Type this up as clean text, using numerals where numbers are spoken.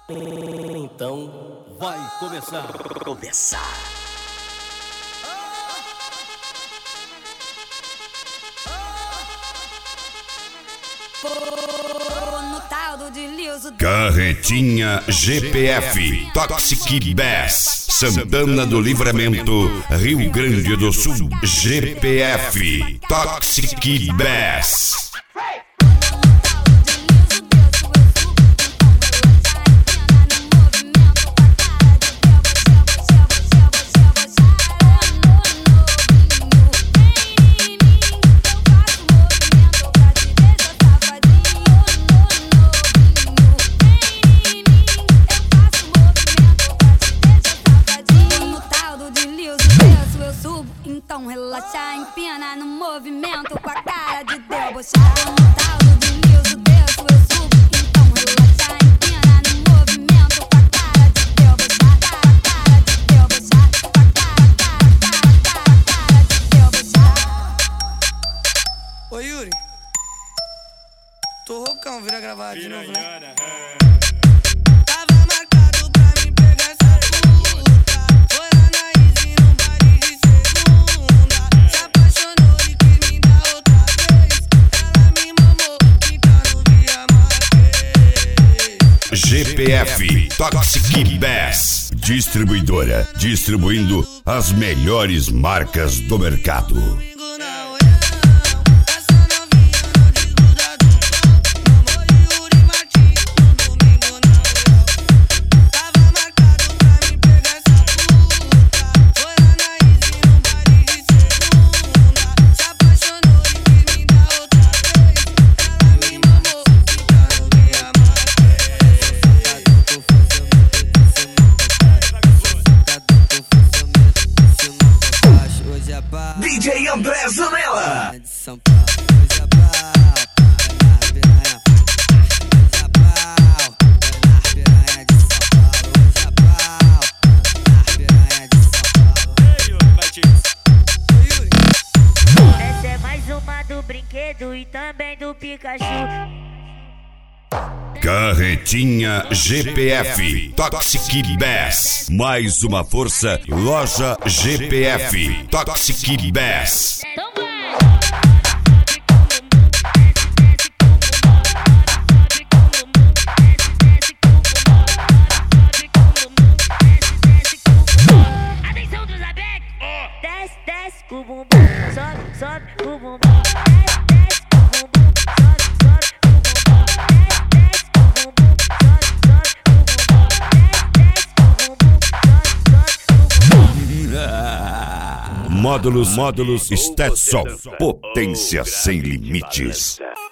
Então vai começar. Carretinha GPF, Toxic Bass, Santana do Livramento, Rio Grande do Sul. GPF, Toxic Bass. Então relaxa, empina no movimento com a cara de debochado. No talo de liso, desço, eu subo. Então relaxa, empina no movimento com a cara de debochado. Cara de debochado, cara de debochado. Ô Yuri, tô roucão, vira gravar de novo, né? Tava marcado pra me pegar essa puta. Foi lá na Easy num baile de segunda. Se apaixonou e quis me dar outra vez. Ela me mamou, então no dia marquei. GPF, Toxic Bass, distribuidora, distribuindo as melhores marcas do mercado. Domingo na Oião, essa novinha não desgruda do pão. Namoro Yuri Martins no domingo na Oião. Tava marcado pra me pegar essa puta. Foi lá na Easy num baile de segunda. Se apaixonou e quis me dar outra vez. Ela me mamou, então no dia marquei. Hoje é pá. DJ André Zanella. De São Paulo, hoje é pau, na piranha. Hoje é pau, na piranha de São Paulo. Hoje é pau, na piranha de São Paulo. Ô Yuri, Essa é mais uma do brinquedo e também do Pikachu. Carretinha GPF, Toxic Bass, mais uma força, loja GPF, Toxic Bass. Então vai! Atenção dos abex! Desce, desce com o bumbum, sobe, sobe com o bumbum. Desce, desce com o bumbum, sobe, sobe com o bumbum. Desce, desce com o bumbum, sobe, sobe com o bumbum. Desce, desce com o bumbum, sobe, sobe com o bumbum. Módulos Stetson, potência sem limites.